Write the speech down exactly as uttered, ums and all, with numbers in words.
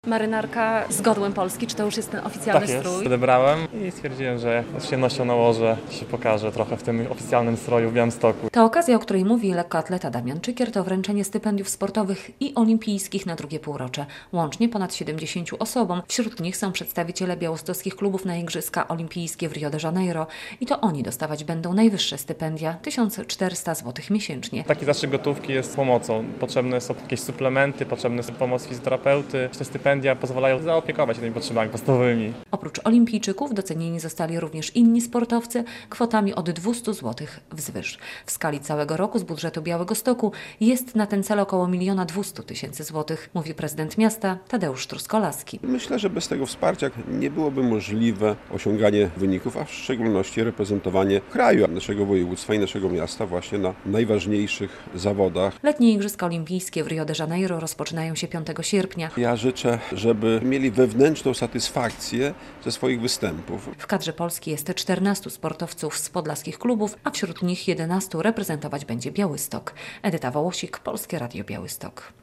Marynarka z godłem Polski, czy to już jest ten oficjalny Tak jest, strój? wybrałem i stwierdziłem, że z przyjemnością nałożę, się pokażę trochę w tym oficjalnym stroju w Białymstoku. Ta okazja, o której mówi lekkoatleta Damian Czykier, to wręczenie stypendiów sportowych i olimpijskich na drugie półrocze. Łącznie ponad siedemdziesięciu osobom. Wśród nich są przedstawiciele białostockich klubów na Igrzyska Olimpijskie w Rio de Janeiro i to oni dostawać będą najwyższe stypendia, tysiąc czterysta złotych miesięcznie. Taki zastrzyk gotówki jest pomocą. Potrzebne są jakieś suplementy, potrzebne są pomoc fizjoterapeuty. Te stypendia pozwalają zaopiekować się tymi potrzebami podstawowymi. Oprócz olimpijczyków docenieni zostali również inni sportowcy kwotami od dwieście złotych wzwyż. W skali całego roku z budżetu Białegostoku jest na ten cel około miliona dwieście tysięcy złotych, mówi prezydent miasta Tadeusz Truskolaski. Myślę, że bez tego wsparcia nie byłoby możliwe osiąganie wyników, a w szczególności reprezentowanie kraju, naszego województwa i naszego miasta właśnie na najważniejszych zawodach. Letnie Igrzyska Olimpijskie w Rio de Janeiro rozpoczynają się piątego sierpnia. Ja życzę, żeby mieli wewnętrzną satysfakcję ze swoich występów. W kadrze Polski jest czternastu sportowców z podlaskich klubów, a wśród nich jedenastu reprezentować będzie Białystok. Edyta Wołosik, Polskie Radio Białystok.